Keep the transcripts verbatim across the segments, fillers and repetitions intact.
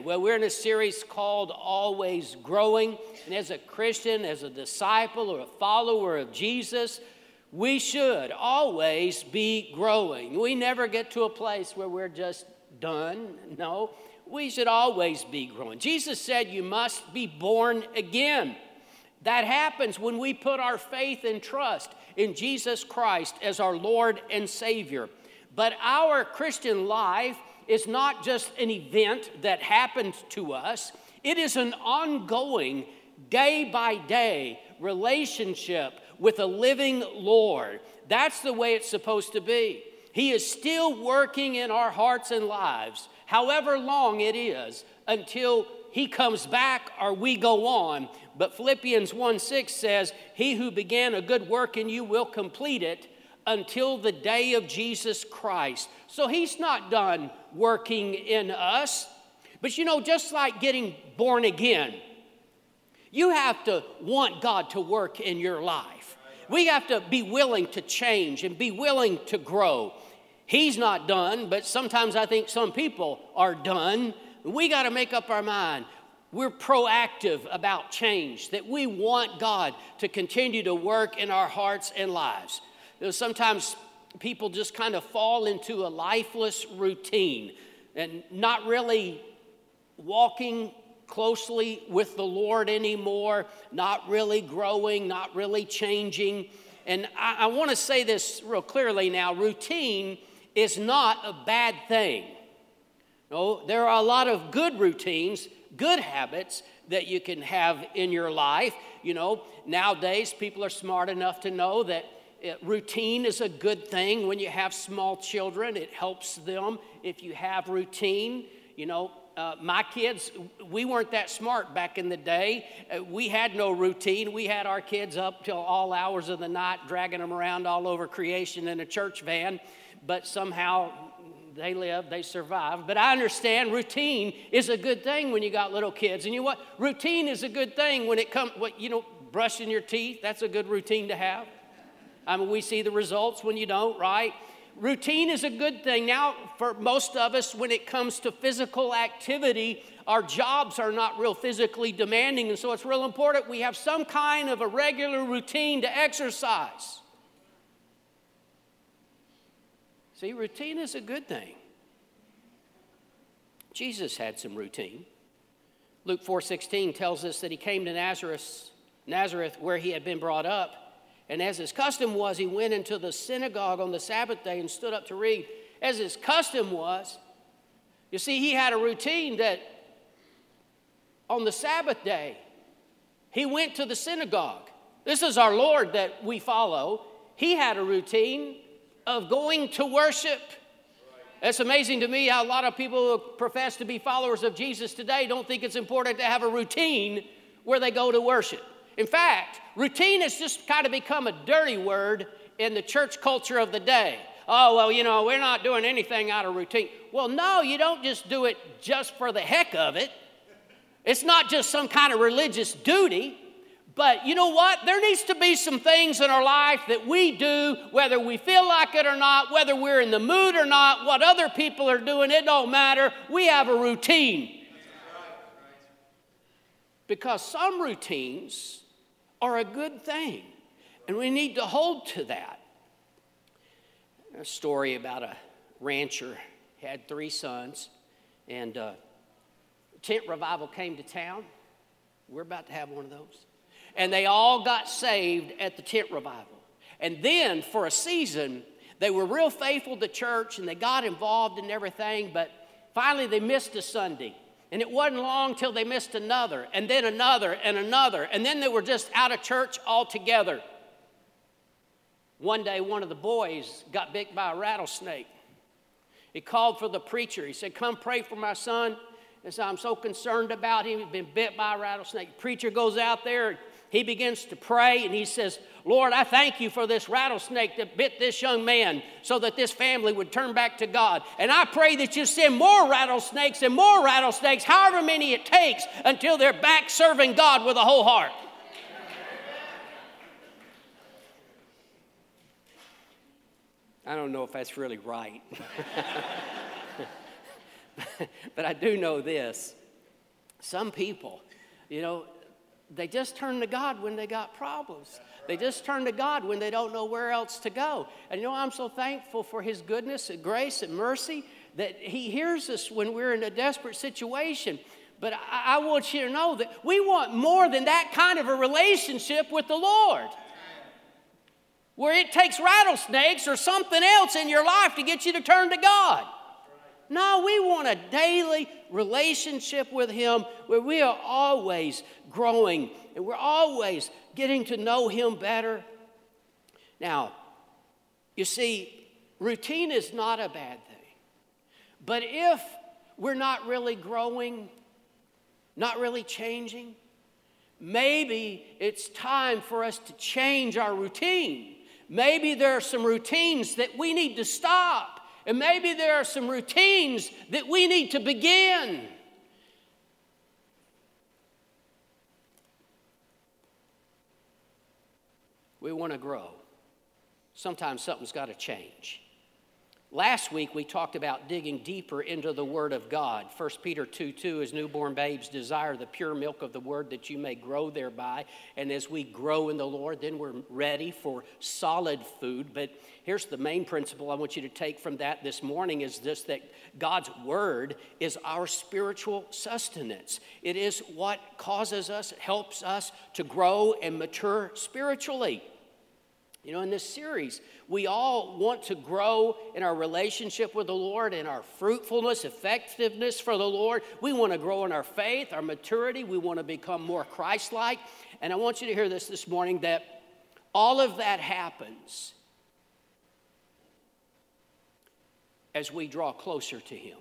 Well, we're in a series called Always Growing. And as a Christian, as a disciple or a follower of Jesus, we should always be growing. We never get to a place where we're just done. No, we should always be growing. Jesus said you must be born again. That happens when we put our faith and trust in Jesus Christ as our Lord and Savior. But our Christian life is not just an event that happened to us. It is an ongoing, day-by-day relationship with a living Lord. That's the way it's supposed to be. He is still working in our hearts and lives, however long it is, until He comes back or we go on. But Philippians one six says, He who began a good work in you will complete it until the day of Jesus Christ. So He's not done working in us. But you know, just like getting born again, you have to want God to work in your life. We have to be willing to change and be willing to grow. He's not done, but sometimes I think some people are done. We got to make up our mind. We're proactive about change, that we want God to continue to work in our hearts and lives. You know, sometimes people just kind of fall into a lifeless routine and not really walking closely with the Lord anymore, not really growing, not really changing. And I, I want to say this real clearly now. Routine is not a bad thing. No, there are a lot of good routines, good habits that you can have in your life. You know, nowadays people are smart enough to know that It, routine is a good thing. When you have small children, it helps them if you have routine. You know, uh, my kids, we weren't that smart back in the day. Uh, we had no routine. We had our kids up till all hours of the night, dragging them around all over creation in a church van. But somehow they lived, they survived. But I understand routine is a good thing when you got little kids. And you know what? Routine is a good thing when it comes, what you know, brushing your teeth, that's a good routine to have. I mean, we see the results when you don't, right? Routine is a good thing. Now, for most of us, when it comes to physical activity, our jobs are not real physically demanding, and so it's real important we have some kind of a regular routine to exercise. See, routine is a good thing. Jesus had some routine. Luke four sixteen tells us that He came to Nazareth, Nazareth where He had been brought up. And as His custom was, He went into the synagogue on the Sabbath day and stood up to read. As His custom was, you see, He had a routine that on the Sabbath day, He went to the synagogue. This is our Lord that we follow. He had a routine of going to worship. It's amazing to me how a lot of people who profess to be followers of Jesus today don't think it's important to have a routine where they go to worship. In fact, routine has just kind of become a dirty word in the church culture of the day. Oh, well, you know, we're not doing anything out of routine. Well, no, you don't just do it just for the heck of it. It's not just some kind of religious duty. But you know what? There needs to be some things in our life that we do, whether we feel like it or not, whether we're in the mood or not, what other people are doing, it don't matter. We have a routine. Because some routines are a good thing, and we need to hold to that. A story about a rancher had three sons, and uh, tent revival came to town. We're about to have one of those. And they all got saved at the tent revival. And then for a season, they were real faithful to church, and they got involved in everything, but finally they missed a Sunday. And it wasn't long till they missed another, and then another, and another. And then they were just out of church altogether. One day, one of the boys got bit by a rattlesnake. He called for the preacher. He said, come pray for my son. And so I'm so concerned about him. He's been bit by a rattlesnake. The preacher goes out there, and he begins to pray, and he says, Lord, I thank you for this rattlesnake that bit this young man so that this family would turn back to God. And I pray that you send more rattlesnakes and more rattlesnakes, however many it takes, until they're back serving God with a whole heart. I don't know if that's really right. But I do know this. Some people, you know, they just turn to God when they got problems. They just turn to God when they don't know where else to go. And you know, I'm so thankful for His goodness and grace and mercy that He hears us when we're in a desperate situation. But I, I want you to know that we want more than that kind of a relationship with the Lord, where it takes rattlesnakes or something else in your life to get you to turn to God. No, we want a daily relationship with Him where we are always growing and we're always getting to know Him better. Now, you see, routine is not a bad thing. But if we're not really growing, not really changing, maybe it's time for us to change our routine. Maybe there are some routines that we need to stop. And maybe there are some routines that we need to begin. We want to grow. Sometimes something's got to change. Last week, we talked about digging deeper into the Word of God. First Peter two two, as newborn babes desire the pure milk of the Word that you may grow thereby. And as we grow in the Lord, then we're ready for solid food. But here's the main principle I want you to take from that this morning is this, that God's Word is our spiritual sustenance. It is what causes us, helps us to grow and mature spiritually. You know, in this series, we all want to grow in our relationship with the Lord, in our fruitfulness, effectiveness for the Lord. We want to grow in our faith, our maturity. We want to become more Christ-like. And I want you to hear this this morning, that all of that happens as we draw closer to Him.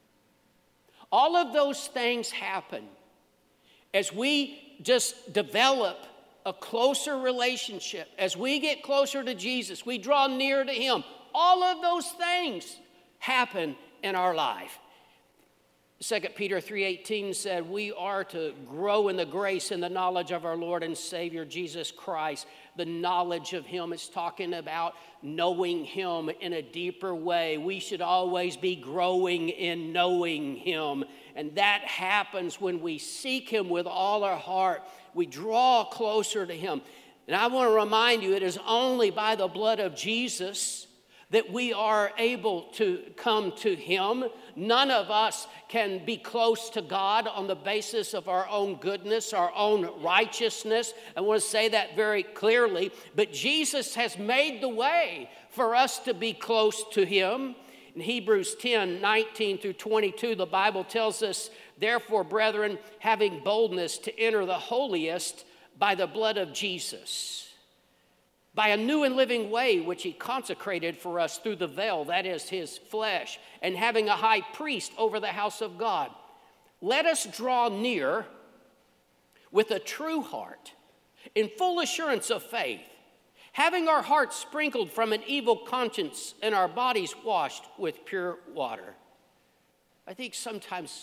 All of those things happen as we just develop a closer relationship. As we get closer to Jesus, we draw near to Him. All of those things happen in our life. Second Peter three eighteen said, we are to grow in the grace and the knowledge of our Lord and Savior Jesus Christ. The knowledge of Him is talking about knowing Him in a deeper way. We should always be growing in knowing Him. And that happens when we seek Him with all our heart. We draw closer to Him. And I want to remind you, it is only by the blood of Jesus that we are able to come to Him. None of us can be close to God on the basis of our own goodness, our own righteousness. I want to say that very clearly. But Jesus has made the way for us to be close to Him. In Hebrews ten nineteen through twenty-two, the Bible tells us, therefore, brethren, having boldness to enter the holiest by the blood of Jesus, by a new and living way which He consecrated for us through the veil, that is His flesh, and having a high priest over the house of God. Let us draw near with a true heart, in full assurance of faith, having our hearts sprinkled from an evil conscience and our bodies washed with pure water. I think sometimes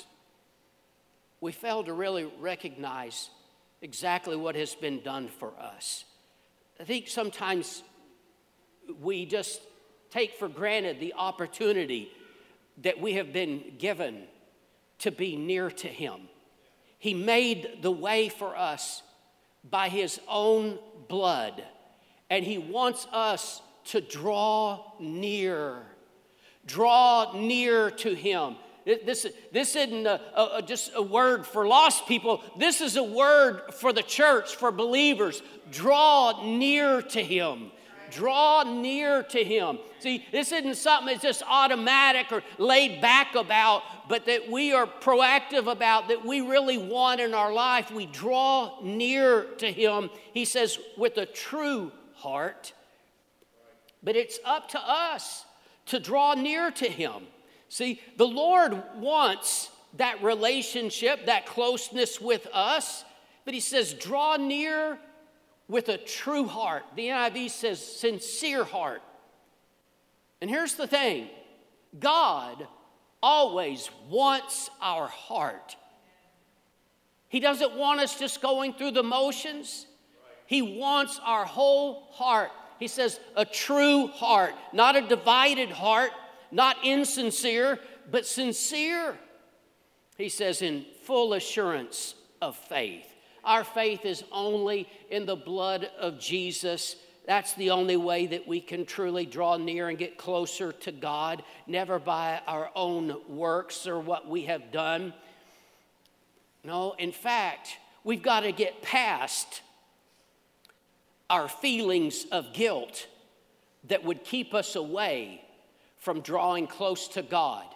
we fail to really recognize exactly what has been done for us. I think sometimes we just take for granted the opportunity that we have been given to be near to Him. He made the way for us by His own blood, and He wants us to draw near, draw near to Him. This, this isn't a, a, just a word for lost people. This is a word for the church, for believers. Draw near to Him. Draw near to Him. See, this isn't something that's just automatic or laid back about, but that we are proactive about, that we really want in our life. We draw near to Him, He says, with a true heart. But it's up to us to draw near to Him. See, the Lord wants that relationship, that closeness with us, but He says, draw near with a true heart. The N I V says sincere heart. And here's the thing, God always wants our heart. He doesn't want us just going through the motions. He wants our whole heart. He says a true heart, not a divided heart, not insincere, but sincere. He says, in full assurance of faith. Our faith is only in the blood of Jesus. That's the only way that we can truly draw near and get closer to God, never by our own works or what we have done. No, in fact, we've got to get past our feelings of guilt that would keep us away from drawing close to God.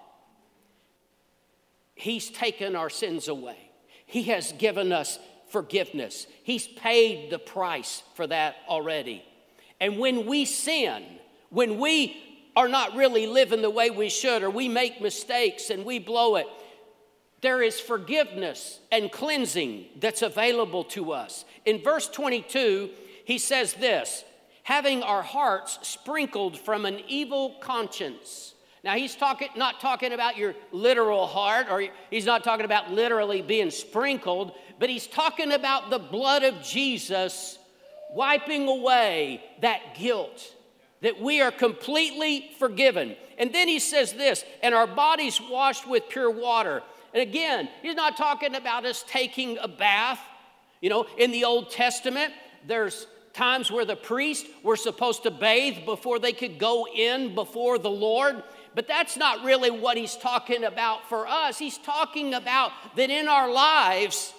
He's taken our sins away. He has given us forgiveness. He's paid the price for that already. And when we sin, when we are not really living the way we should, or we make mistakes and we blow it, there is forgiveness and cleansing that's available to us. In verse twenty-two, he says this, having our hearts sprinkled from an evil conscience. Now, he's talking, not talking about your literal heart, or he's not talking about literally being sprinkled, but he's talking about the blood of Jesus wiping away that guilt, that we are completely forgiven. And then he says this, and our bodies washed with pure water. And again, he's not talking about us taking a bath. You know, in the Old Testament, there's times where the priests were supposed to bathe before they could go in before the Lord. But that's not really what he's talking about for us. He's talking about that in our lives,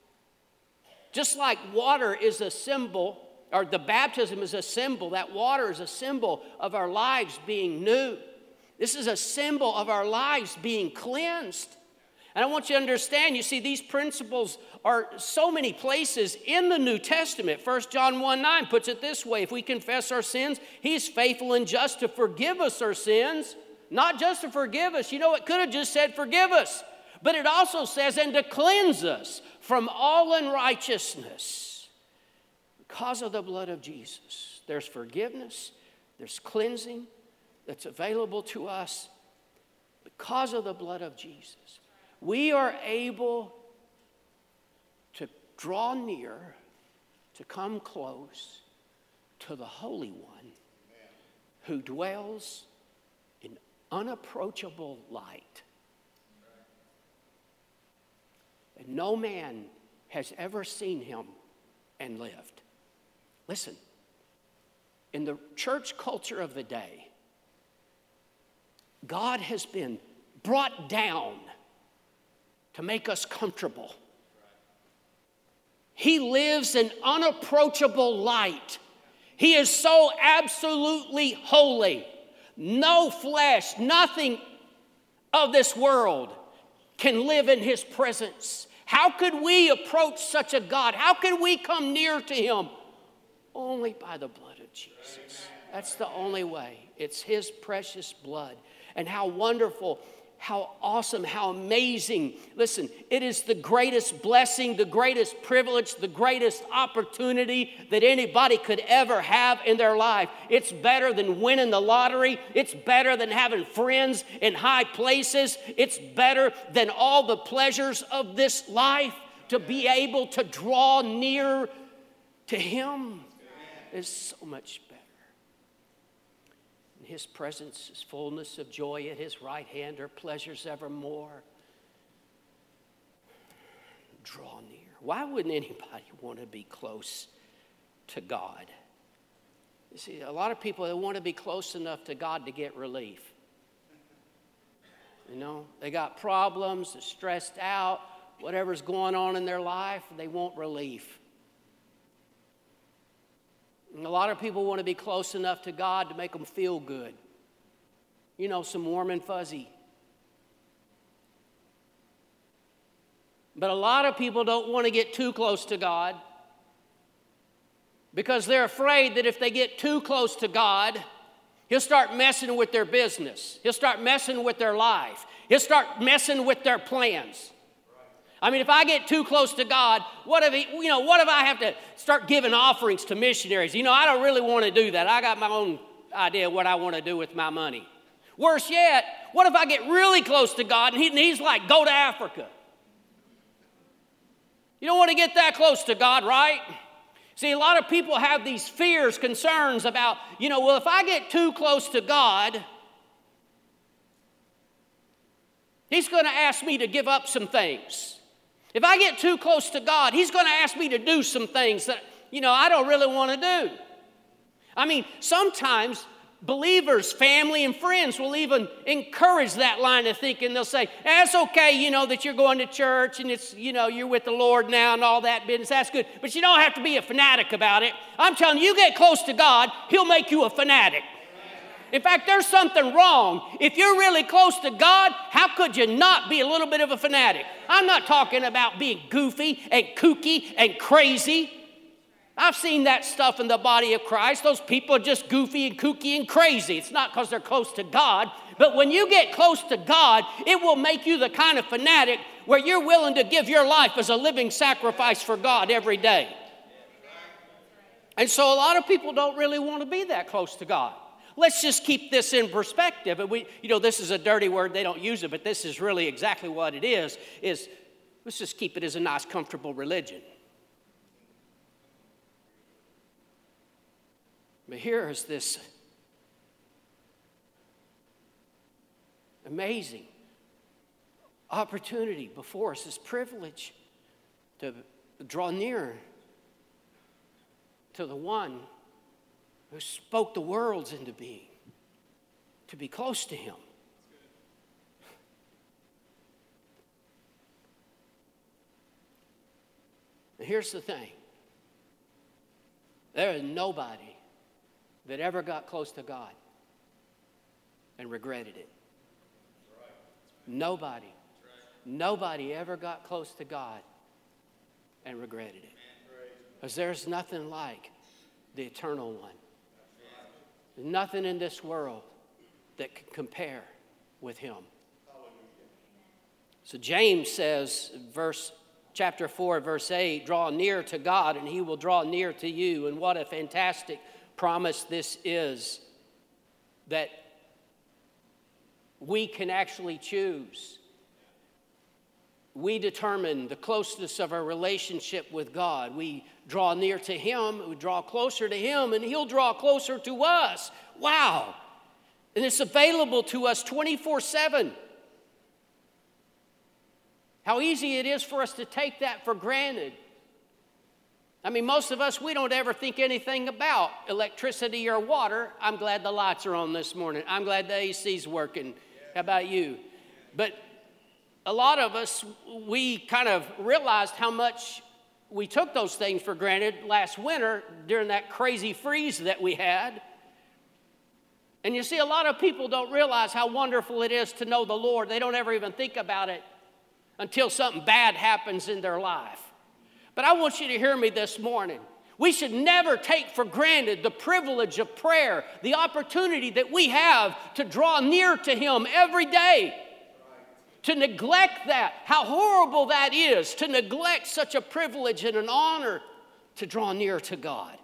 just like water is a symbol, or the baptism is a symbol, that water is a symbol of our lives being new. This is a symbol of our lives being cleansed. And I want you to understand, you see, these principles are so many places in the New Testament. First John one nine puts it this way, if we confess our sins, he's faithful and just to forgive us our sins. Not just to forgive us. You know, it could have just said forgive us. But it also says, and to cleanse us from all unrighteousness. Because of the blood of Jesus, there's forgiveness, there's cleansing that's available to us. Because of the blood of Jesus, we are able to draw near, to come close to the Holy One who dwells in unapproachable light. And no man has ever seen him and lived. Listen, in the church culture of the day, God has been brought down to make us comfortable. He lives in unapproachable light. He is so absolutely holy. No flesh, nothing of this world can live in his presence. How could we approach such a God? How can we come near to him? Only by the blood of Jesus. That's the only way. It's his precious blood. And how wonderful, how awesome, how amazing. Listen, it is the greatest blessing, the greatest privilege, the greatest opportunity that anybody could ever have in their life. It's better than winning the lottery. It's better than having friends in high places. It's better than all the pleasures of this life. To be able to draw near to him is so much better. In his presence is fullness of joy. At his right hand are pleasures evermore. Draw near. Why wouldn't anybody want to be close to God? You see, a lot of people, they want to be close enough to God to get relief. You know, they got problems, they're stressed out, whatever's going on in their life, they want relief. And a lot of people want to be close enough to God to make them feel good. You know, some warm and fuzzy. But a lot of people don't want to get too close to God because they're afraid that if they get too close to God, he'll start messing with their business. He'll start messing with their life. He'll start messing with their plans. I mean, if I get too close to God, what if, he, you know, what if I have to start giving offerings to missionaries? You know, I don't really want to do that. I got my own idea of what I want to do with my money. Worse yet, what if I get really close to God and, he, and he's like, go to Africa? You don't want to get that close to God, right? See, a lot of people have these fears, concerns about, you know, well, if I get too close to God, He's going to ask me to give up some things. If I get too close to God, He's going to ask me to do some things that, you know, I don't really want to do. I mean, sometimes believers, family, and friends will even encourage that line of thinking. They'll say, that's okay, you know, that you're going to church and it's, you know, you're with the Lord now and all that business. That's good. But you don't have to be a fanatic about it. I'm telling you, you get close to God, He'll make you a fanatic. In fact, there's something wrong. If you're really close to God, how could you not be a little bit of a fanatic? I'm not talking about being goofy and kooky and crazy. I've seen that stuff in the body of Christ. Those people are just goofy and kooky and crazy. It's not because they're close to God. But when you get close to God, it will make you the kind of fanatic where you're willing to give your life as a living sacrifice for God every day. And so a lot of people don't really want to be that close to God. Let's just keep this in perspective. And we, you know, this is a dirty word. They don't use it, but this is really exactly what it is, is let's just keep it as a nice, comfortable religion. But here is this amazing opportunity before us, this privilege to draw near to the one who spoke the worlds into being, to be close to Him. And here's the thing. There is nobody that ever got close to God and regretted it. Nobody. Nobody ever got close to God and regretted it. Because there's nothing like the eternal one. There's nothing in this world that can compare with Him. So James says, verse chapter four, verse eight, draw near to God and He will draw near to you. And what a fantastic promise this is, that we can actually choose. We determine the closeness of our relationship with God. We draw near to Him, we draw closer to Him, and He'll draw closer to us. Wow. And it's available to us twenty-four seven. How easy it is for us to take that for granted. I mean, most of us, we don't ever think anything about electricity or water. I'm glad the lights are on this morning. I'm glad the A C's working. How about you? But a lot of us, we kind of realized how much we took those things for granted last winter during that crazy freeze that we had. And you see, a lot of people don't realize how wonderful it is to know the Lord. They don't ever even think about it until something bad happens in their life. But I want you to hear me this morning. We should never take for granted the privilege of prayer, the opportunity that we have to draw near to Him every day. To neglect that, how horrible that is, to neglect such a privilege and an honor to draw near to God.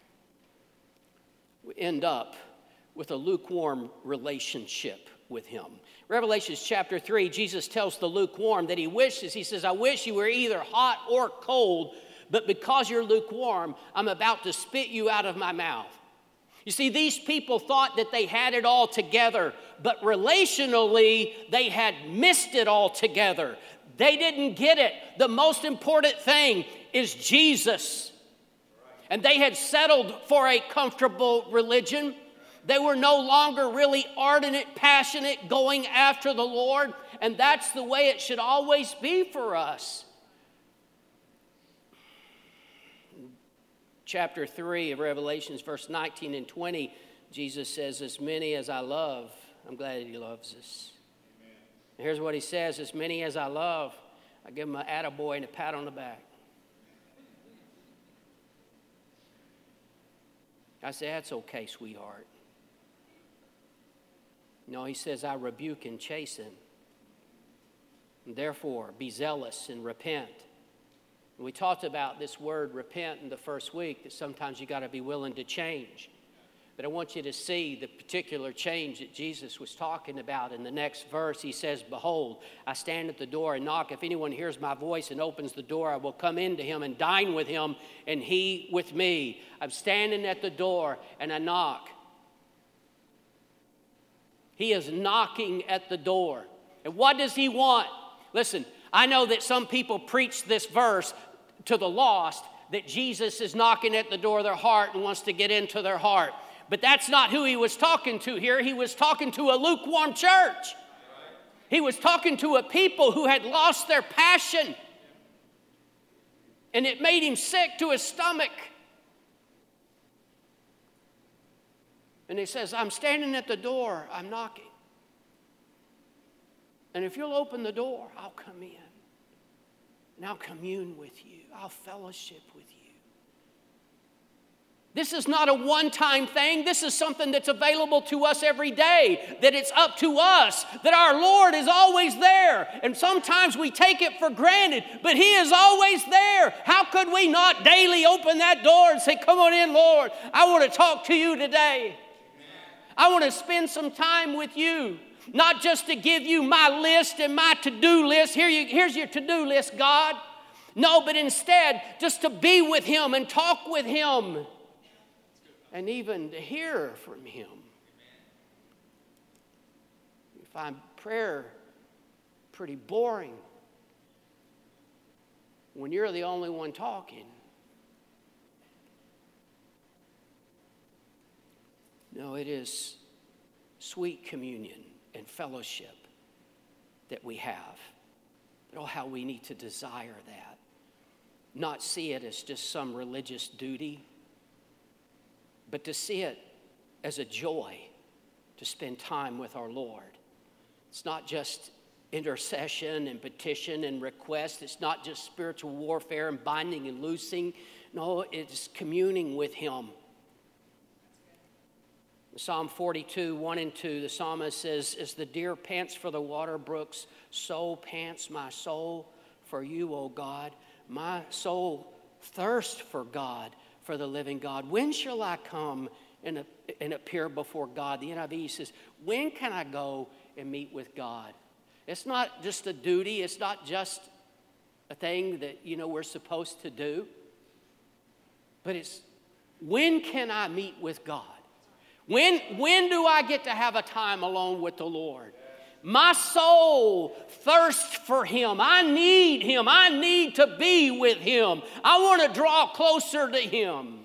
We end up with a lukewarm relationship with Him. Revelation chapter three, Jesus tells the lukewarm that He wishes, He says, I wish you were either hot or cold, but because you're lukewarm, I'm about to spit you out of my mouth. You see, these people thought that they had it all together, but relationally, they had missed it altogether. They didn't get it. The most important thing is Jesus. And they had settled for a comfortable religion. They were no longer really ardent, passionate, going after the Lord. And that's the way it should always be for us. Chapter three of Revelations, verse nineteen and twenty, Jesus says, as many as I love, I'm glad He loves us. And here's what He says, as many as I love, I give them an attaboy and a pat on the back. I say, that's okay, sweetheart. No, He says, I rebuke and chasten. And therefore, be zealous and repent. We talked about this word repent in the first week, that sometimes you got to be willing to change. But I want you to see the particular change that Jesus was talking about in the next verse. He says, behold, I stand at the door and knock. If anyone hears my voice and opens the door, I will come into him and dine with him and he with me. I'm standing at the door and I knock. He is knocking at the door. And what does he want? Listen, I know that some people preach this verse to the lost, that Jesus is knocking at the door of their heart and wants to get into their heart. But that's not who he was talking to here. He was talking to a lukewarm church. He was talking to a people who had lost their passion. And it made him sick to his stomach. And he says, I'm standing at the door, I'm knocking. And if you'll open the door, I'll come in. And I'll commune with you. I'll fellowship with you. This is not a one-time thing. This is something that's available to us every day, that it's up to us, that our Lord is always there. And sometimes we take it for granted, but he is always there. How could we not daily open that door and say, come on in, Lord, I want to talk to you today. I want to spend some time with you. Not just to give you my list and my to-do list. Here you, here's your to-do list, God. No, but instead, just to be with him and talk with him. And even to hear from him. You find prayer pretty boring when you're the only one talking. No, it is sweet communion and fellowship that we have. But oh, how we need to desire that. Not see it as just some religious duty, but to see it as a joy to spend time with our Lord. It's not just intercession and petition and request. It's not just spiritual warfare and binding and loosing. No, it's communing with him. Psalm forty-two, one and two, the psalmist says, as the deer pants for the water brooks, so pants my soul for you, O God. My soul thirsts for God, for the living God. When shall I come and, and appear before God? The N I V says, when can I go and meet with God? It's not just a duty. It's not just a thing that, you know, we're supposed to do. But it's, when can I meet with God? When, when do I get to have a time alone with the Lord? My soul thirsts for him. I need him. I need to be with him. I want to draw closer to him.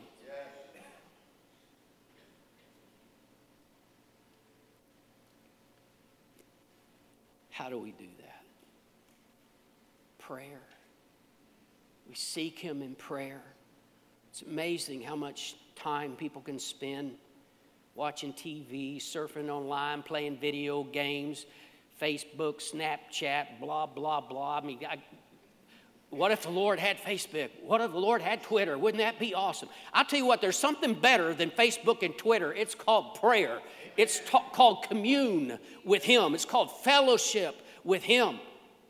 How do we do that? Prayer. We seek him in prayer. It's amazing how much time people can spend watching T V, surfing online, playing video games, Facebook, Snapchat, blah, blah, blah. I mean, I, what if the Lord had Facebook? What if the Lord had Twitter? Wouldn't that be awesome? I'll tell you what, there's something better than Facebook and Twitter. It's called prayer. It's ta- called commune with him. It's called fellowship with him.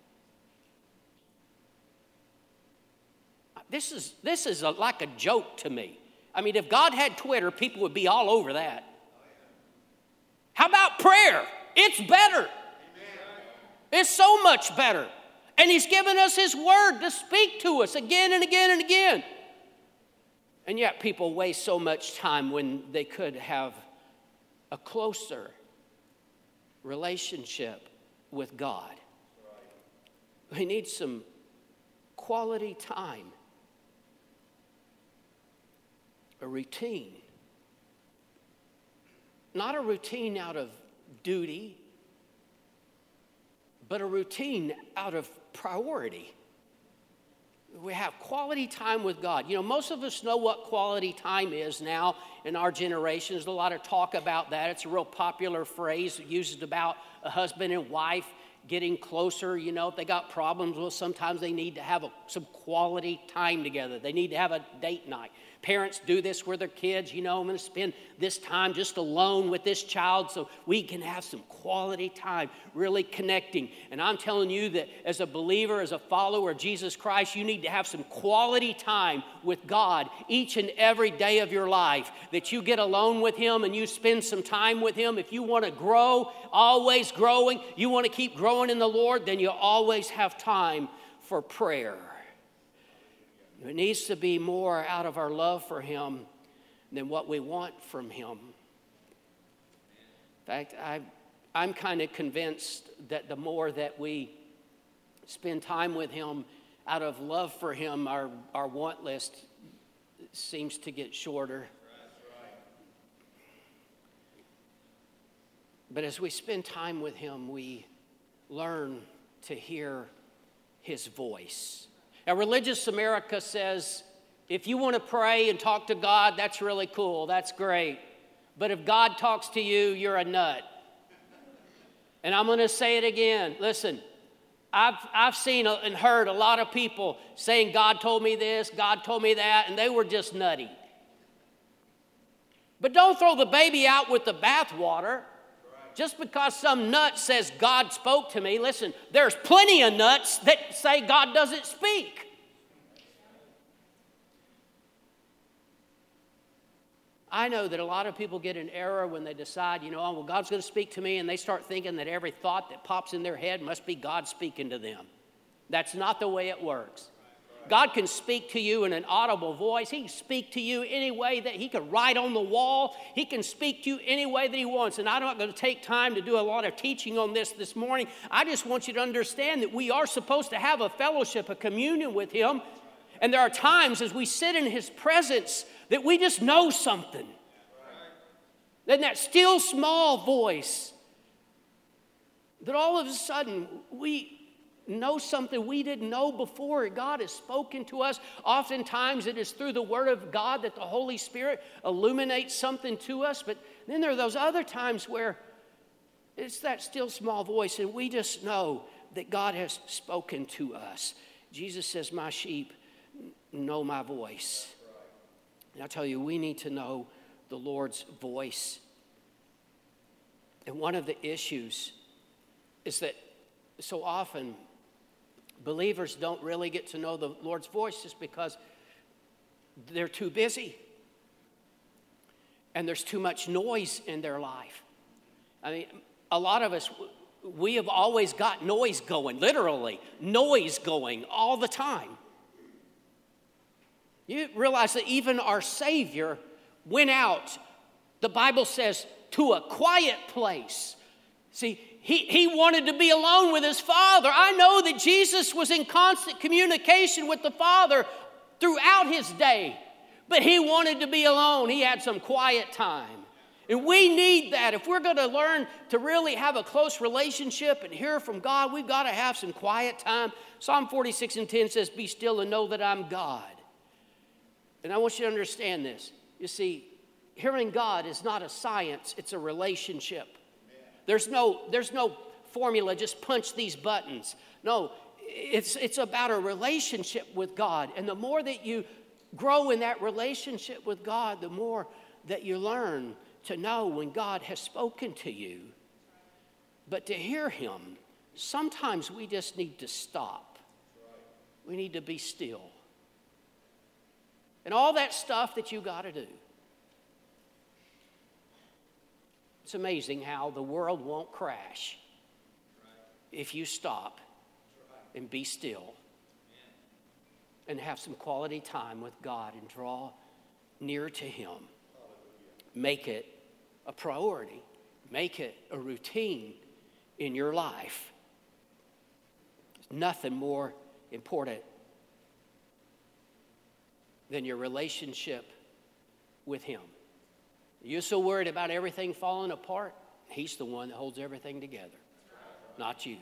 This is, this is a, like a joke to me. I mean, if God had Twitter, people would be all over that. How about prayer? It's better. Amen. It's so much better. And he's given us his word to speak to us again and again and again. And yet people waste so much time when they could have a closer relationship with God. We need some quality time, a routine. Not a routine out of duty, but a routine out of priority. We have quality time with God. You know, most of us know what quality time is now in our generation. There's a lot of talk about that. It's a real popular phrase used about a husband and wife getting closer. You know, if they got problems, well, sometimes they need to have a, some quality time together. They need to have a date night. Parents do this with their kids. You know, I'm going to spend this time just alone with this child so we can have some quality time, really connecting. And I'm telling you that as a believer, as a follower of Jesus Christ, you need to have some quality time with God each and every day of your life, that you get alone with him and you spend some time with him. If you want to grow, always growing, you want to keep growing in the Lord, then you always have time for prayer. It needs to be more out of our love for him than what we want from him. In fact, I, I'm kind of convinced that the more that we spend time with him, out of love for him, our, our want list seems to get shorter. But as we spend time with him, we learn to hear his voice. Now, religious America says, if you want to pray and talk to God, that's really cool, that's great. But if God talks to you, you're a nut. And I'm going to say it again. Listen, I've, I've seen and heard a lot of people saying, God told me this, God told me that, and they were just nutty. But don't throw the baby out with the bathwater. Just because some nut says God spoke to me, listen, there's plenty of nuts that say God doesn't speak. I know that a lot of people get in error when they decide, you know, oh, well, God's going to speak to me, and they start thinking that every thought that pops in their head must be God speaking to them. That's not the way it works. God can speak to you in an audible voice. He can speak to you any way that he can write on the wall. He can speak to you any way that he wants. And I'm not going to take time to do a lot of teaching on this this morning. I just want you to understand that we are supposed to have a fellowship, a communion with him. And there are times as we sit in his presence that we just know something. Then that still small voice, that all of a sudden we know something we didn't know before. God has spoken to us. Oftentimes it is through the Word of God that the Holy Spirit illuminates something to us. But then there are those other times where it's that still small voice and we just know that God has spoken to us. Jesus says, my sheep know my voice. And I tell you, we need to know the Lord's voice. And one of the issues is that so often believers don't really get to know the Lord's voice just because they're too busy and there's too much noise in their life. I mean, a lot of us, we have always got noise going, literally, noise going all the time. You realize that even our Savior went out, the Bible says, to a quiet place. See, He, he wanted to be alone with his Father. I know that Jesus was in constant communication with the Father throughout his day, but he wanted to be alone. He had some quiet time. And we need that. If we're going to learn to really have a close relationship and hear from God, we've got to have some quiet time. Psalm forty-six and ten says, be still and know that I'm God. And I want you to understand this. You see, hearing God is not a science, it's a relationship. There's no, there's no formula, just punch these buttons. No, it's, it's about a relationship with God. And the more that you grow in that relationship with God, the more that you learn to know when God has spoken to you. But to hear him, sometimes we just need to stop. We need to be still. And all that stuff that you got to do. It's amazing how the world won't crash if you stop and be still and have some quality time with God and draw near to him. Make it a priority. Make it a routine in your life. There's nothing more important than your relationship with him. You're so worried about everything falling apart. He's the one that holds everything together, not you.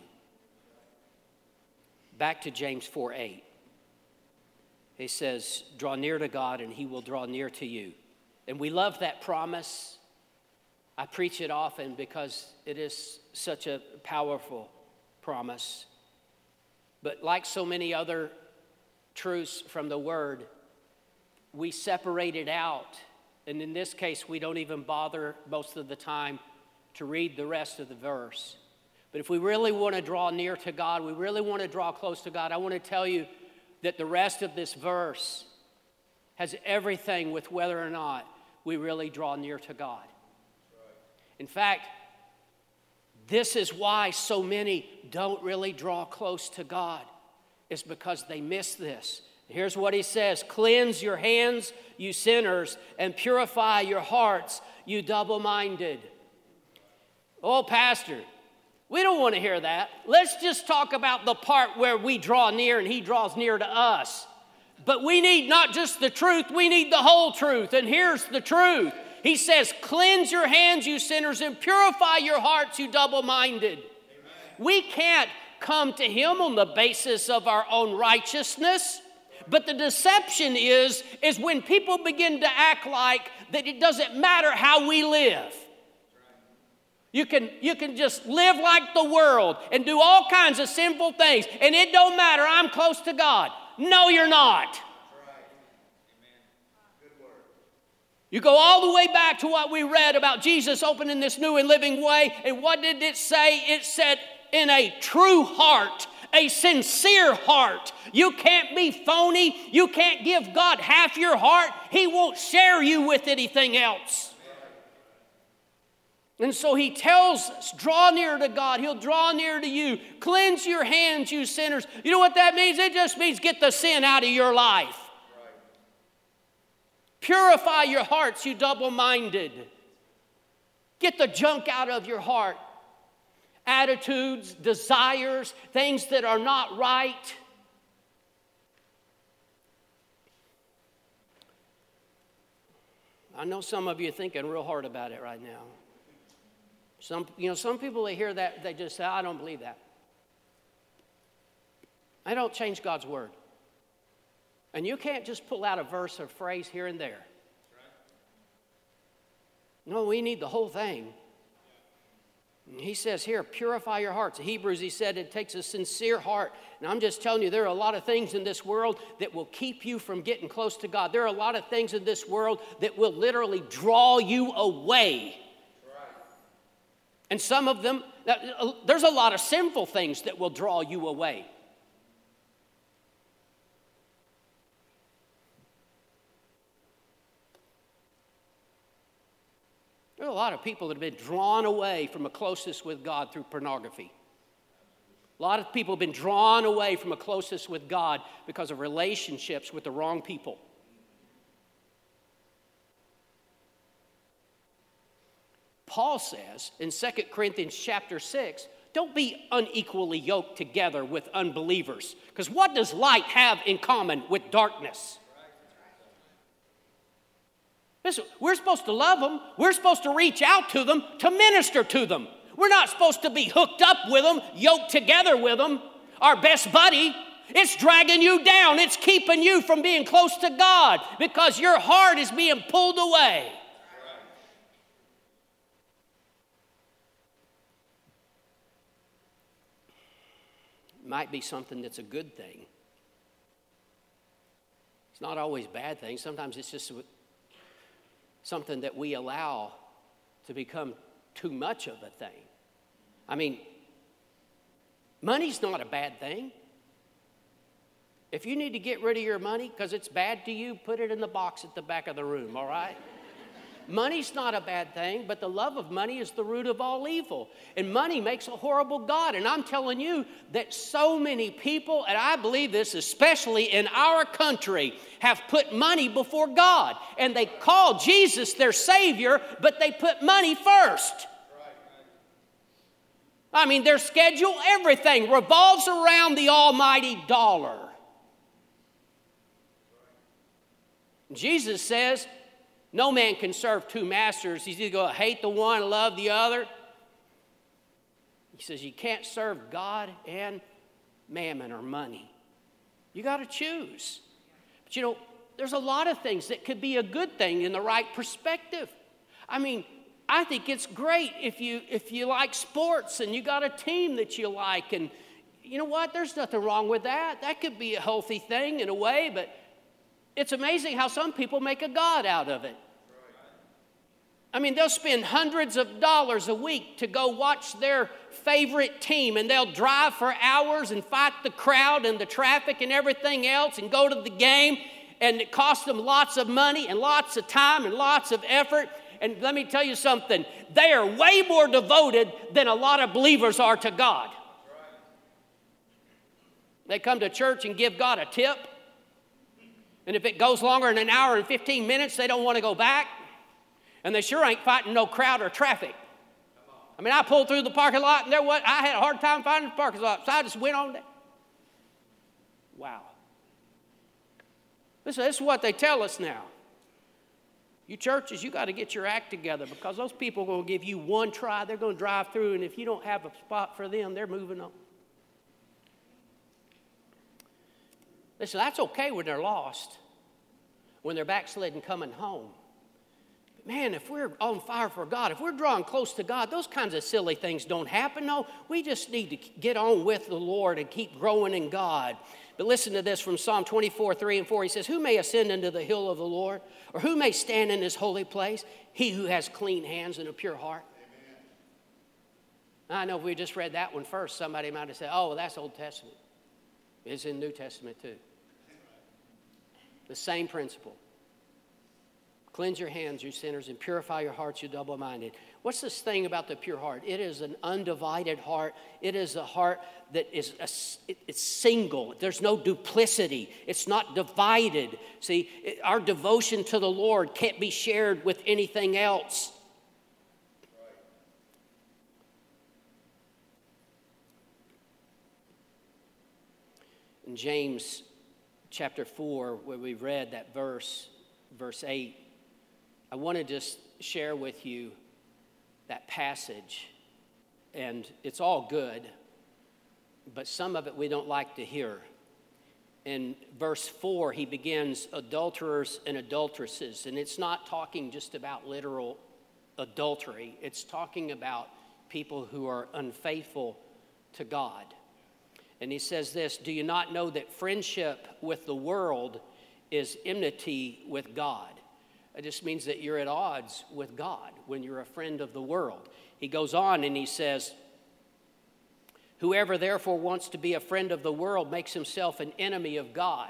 Back to James four eight. He says, draw near to God and he will draw near to you. And we love that promise. I preach it often because it is such a powerful promise. But like so many other truths from the Word, we separate it out. And in this case, we don't even bother most of the time to read the rest of the verse. But if we really want to draw near to God, we really want to draw close to God, I want to tell you that the rest of this verse has everything with whether or not we really draw near to God. In fact, this is why so many don't really draw close to God, is because they miss this. Here's what he says, cleanse your hands, you sinners, and purify your hearts, you double-minded. Oh, Pastor, we don't want to hear that. Let's just talk about the part where we draw near and he draws near to us. But we need not just the truth, we need the whole truth. And here's the truth. He says, cleanse your hands, you sinners, and purify your hearts, you double-minded. Amen. We can't come to him on the basis of our own righteousness. But the deception is, is when people begin to act like that it doesn't matter how we live. You can, you can just live like the world and do all kinds of sinful things, and it don't matter, I'm close to God. No, you're not. You go all the way back to what we read about Jesus opening this new and living way, and what did it say? It said, in a true heart, a sincere heart. You can't be phony. You can't give God half your heart. He won't share you with anything else. And so he tells us, draw near to God. He'll draw near to you. Cleanse your hands, you sinners. You know what that means? It just means get the sin out of your life. Right. Purify your hearts, you double-minded. Get the junk out of your heart. Attitudes, desires, things that are not right. I know some of you are thinking real hard about it right now. Some, you know, some people, they hear that, they just say, I don't believe that. I don't change God's word. And you can't just pull out a verse or phrase here and there. No, we need the whole thing. He says here, purify your hearts. In Hebrews, he said it takes a sincere heart. And I'm just telling you, there are a lot of things in this world that will keep you from getting close to God. There are a lot of things in this world that will literally draw you away. And some of them, there's a lot of sinful things that will draw you away. There are a lot of people that have been drawn away from a closeness with God through pornography. A lot of people have been drawn away from a closeness with God because of relationships with the wrong people. Paul says in Second Corinthians chapter six, don't be unequally yoked together with unbelievers. Because what does light have in common with darkness? Listen, we're supposed to love them. We're supposed to reach out to them, to minister to them. We're not supposed to be hooked up with them, yoked together with them. Our best buddy, it's dragging you down. It's keeping you from being close to God because your heart is being pulled away. Might be something that's a good thing. It's not always a bad thing. Sometimes it's just something that we allow to become too much of a thing. I mean, money's not a bad thing. If you need to get rid of your money because it's bad to you, put it in the box at the back of the room, all right? Money's not a bad thing, but the love of money is the root of all evil. And money makes a horrible god. And I'm telling you that so many people, and I believe this especially in our country, have put money before God. And they call Jesus their Savior, but they put money first. I mean, their schedule, everything revolves around the almighty dollar. Jesus says, no man can serve two masters. He's either going to hate the one and love the other. He says you can't serve God and mammon or money. You got to choose. But you know, there's a lot of things that could be a good thing in the right perspective. I mean, I think it's great if you if you like sports and you got a team that you like. And you know what? There's nothing wrong with that. That could be a healthy thing in a way, but it's amazing how some people make a god out of it. I mean, they'll spend hundreds of dollars a week to go watch their favorite team, and they'll drive for hours and fight the crowd and the traffic and everything else and go to the game, and it costs them lots of money and lots of time and lots of effort. And let me tell you something, they are way more devoted than a lot of believers are to God. They come to church and give God a tip, and if it goes longer than an hour and fifteen minutes, they don't want to go back. And they sure ain't fighting no crowd or traffic. I mean, I pulled through the parking lot, and there was, I had a hard time finding the parking lot, so I just went on there. Wow. Listen, this is what they tell us now. You churches, you got to get your act together because those people are going to give you one try. They're going to drive through, and if you don't have a spot for them, they're moving on. Listen, that's okay when they're lost, when they're backslidden coming home. But man, if we're on fire for God, if we're drawing close to God, those kinds of silly things don't happen. No, we just need to get on with the Lord and keep growing in God. But listen to this from Psalm twenty-four, three and four. He says, who may ascend into the hill of the Lord? Or who may stand in his holy place? He who has clean hands and a pure heart. Amen. I know if we just read that one first, somebody might have said, oh, well, that's Old Testament. It's in New Testament too. The same principle. Cleanse your hands, you sinners, and purify your hearts, you double-minded. What's this thing about the pure heart? It is an undivided heart. It is a heart that is a, it, it's single. There's no duplicity. It's not divided. See, it, our devotion to the Lord can't be shared with anything else. In James chapter four, where we read that verse, verse eight, I want to just share with you that passage, and it's all good, but some of it we don't like to hear. In verse four, he begins adulterers and adulteresses, and it's not talking just about literal adultery. It's talking about people who are unfaithful to God. And he says this, do you not know that friendship with the world is enmity with God? It just means that you're at odds with God when you're a friend of the world. He goes on and he says, whoever therefore wants to be a friend of the world makes himself an enemy of God.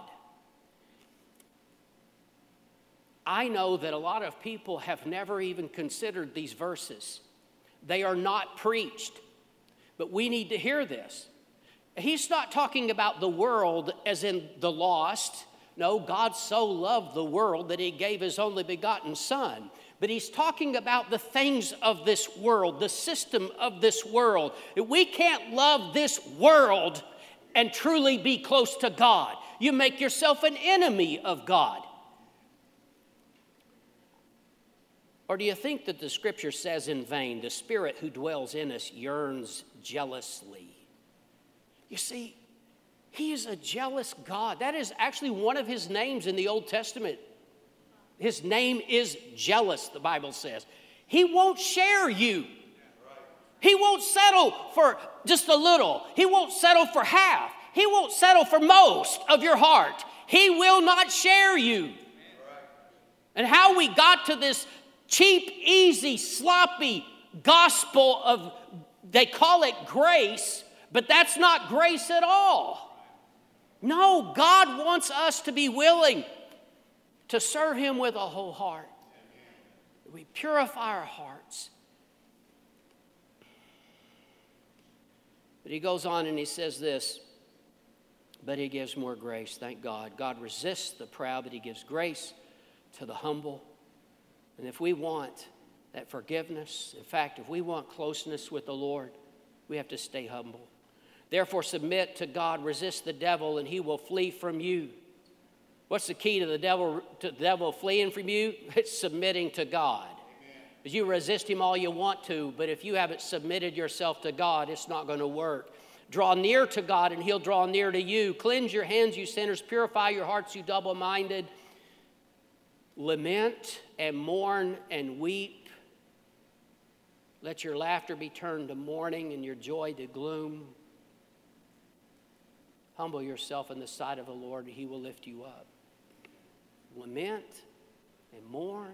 I know that a lot of people have never even considered these verses. They are not preached, but we need to hear this. He's not talking about the world as in the lost. No, God so loved the world that he gave his only begotten Son. But he's talking about the things of this world, the system of this world. We can't love this world and truly be close to God. You make yourself an enemy of God. Or do you think that the scripture says in vain, the Spirit who dwells in us yearns jealously? You see, he is a jealous God. That is actually one of his names in the Old Testament. His name is jealous, the Bible says. He won't share you. He won't settle for just a little. He won't settle for half. He won't settle for most of your heart. He will not share you. And how we got to this cheap, easy, sloppy gospel of, they call it grace, but that's not grace at all. No, God wants us to be willing to serve him with a whole heart. We purify our hearts. But he goes on and he says this, but he gives more grace, thank God. God resists the proud, but he gives grace to the humble. And if we want that forgiveness, in fact, if we want closeness with the Lord, we have to stay humble. Therefore, submit to God, resist the devil, and he will flee from you. What's the key to the devil, to the devil fleeing from you? It's submitting to God. Because you resist him all you want to, but if you haven't submitted yourself to God, it's not going to work. Draw near to God, and he'll draw near to you. Cleanse your hands, you sinners. Purify your hearts, you double-minded. Lament and mourn and weep. Let your laughter be turned to mourning and your joy to gloom. Humble yourself in the sight of the Lord, and he will lift you up. Lament and mourn.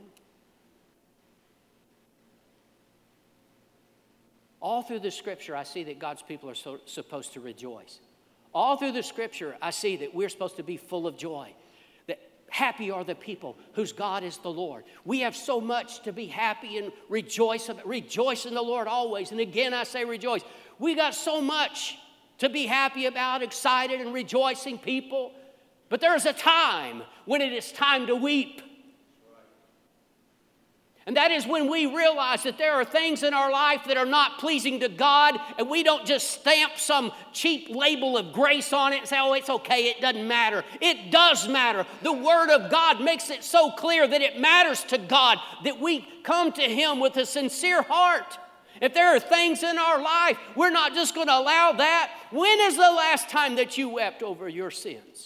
All through the scripture, I see that God's people are so, supposed to rejoice. All through the scripture, I see that we're supposed to be full of joy. That happy are the people whose God is the Lord. We have so much to be happy and rejoice about. Rejoice in the Lord always. And again, I say rejoice. We got so much to be happy about, excited and rejoicing people. But there is a time when it is time to weep. And that is when we realize that there are things in our life that are not pleasing to God, and we don't just stamp some cheap label of grace on it and say, oh, it's okay, it doesn't matter. It does matter. The Word of God makes it so clear that it matters to God, that we come to Him with a sincere heart. If there are things in our life, we're not just going to allow that. When is the last time that you wept over your sins?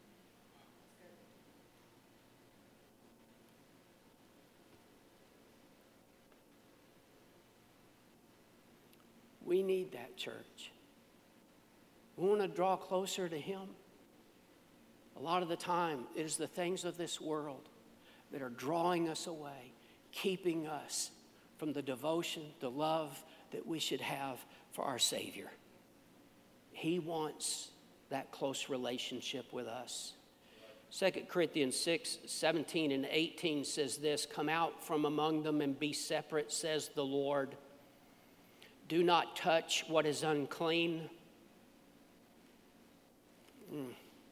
We need that, church. We want to draw closer to Him. A lot of the time, it is the things of this world that are drawing us away, keeping us from the devotion, the love that we should have for our Savior. He wants that close relationship with us. Second Corinthians six, seventeen and eighteen says this, "Come out from among them and be separate, says the Lord. Do not touch what is unclean." Mm.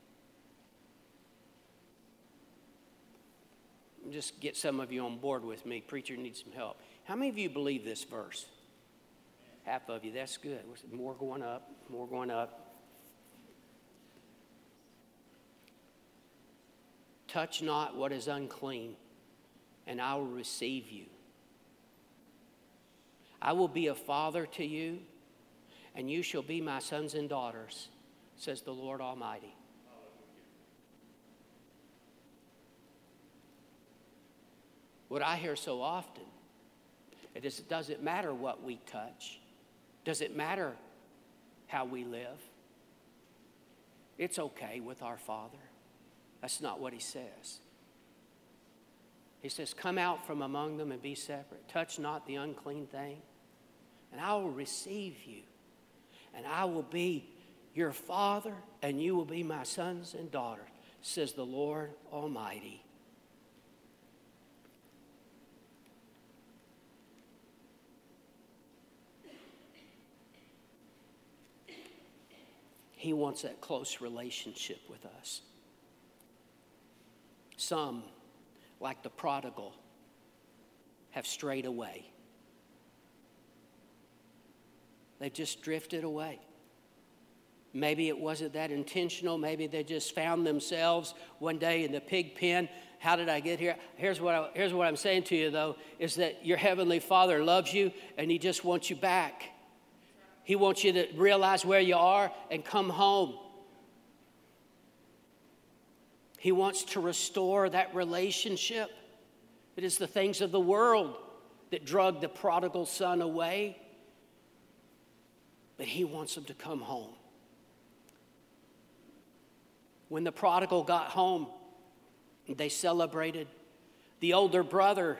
Just get some of you on board with me. Preacher needs some help. How many of you believe this verse? Half of you. That's good. More going up. More going up. Touch not what is unclean, and I will receive you. I will be a father to you, and you shall be my sons and daughters, says the Lord Almighty. What I hear so often, it is, it doesn't matter what we touch. Does it matter how we live? It's okay with our Father. That's not what He says. He says, come out from among them and be separate. Touch not the unclean thing, and I will receive you. And I will be your Father, and you will be my sons and daughters, says the Lord Almighty. He wants that close relationship with us. Some, like the prodigal, have strayed away. They've just drifted away. Maybe it wasn't that intentional. Maybe they just found themselves one day in the pig pen. How did I get here? Here's what, I, here's what I'm saying to you, though, is that your Heavenly Father loves you, and He just wants you back. He wants you to realize where you are and come home. He wants to restore that relationship. It is the things of the world that drug the prodigal son away. But He wants him to come home. When the prodigal got home, they celebrated. The older brother,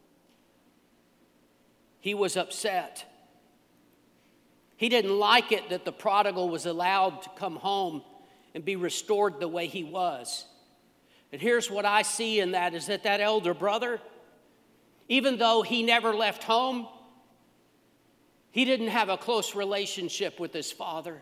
he was upset. He didn't like it that the prodigal was allowed to come home and be restored the way he was. And here's what I see in that, is that that elder brother, even though he never left home, he didn't have a close relationship with his father.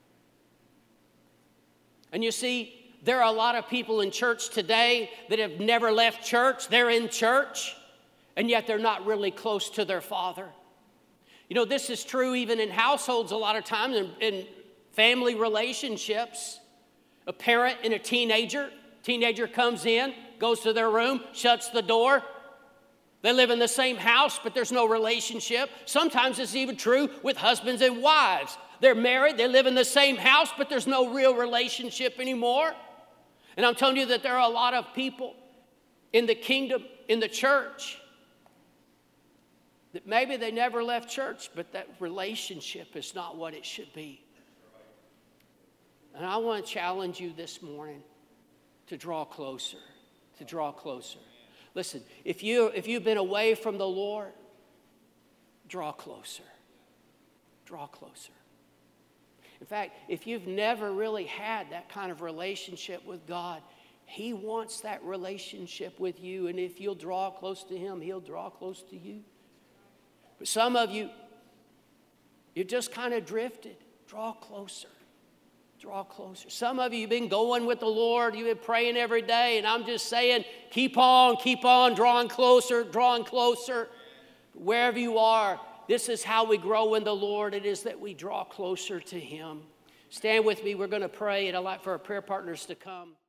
And you see, there are a lot of people in church today that have never left church. They're in church, and yet they're not really close to their father. You know, this is true even in households a lot of times, in, in family relationships. A parent and a teenager, teenager comes in, goes to their room, shuts the door. They live in the same house, but there's no relationship. Sometimes it's even true with husbands and wives. They're married, they live in the same house, but there's no real relationship anymore. And I'm telling you that there are a lot of people in the kingdom, in the church, that maybe they never left church, but that relationship is not what it should be. And I want to challenge you this morning to draw closer, to draw closer. Listen, if, you, if you've been away from the Lord, draw closer. Draw closer. In fact, if you've never really had that kind of relationship with God, He wants that relationship with you. And if you'll draw close to Him, He'll draw close to you. But some of you, you just kind of drifted. Draw closer. Draw closer. Some of you have been going with the Lord. You've been praying every day. And I'm just saying, keep on, keep on, drawing closer, drawing closer. Wherever you are, this is how we grow in the Lord. It is that we draw closer to Him. Stand with me. We're going to pray, and I'd like for our prayer partners to come.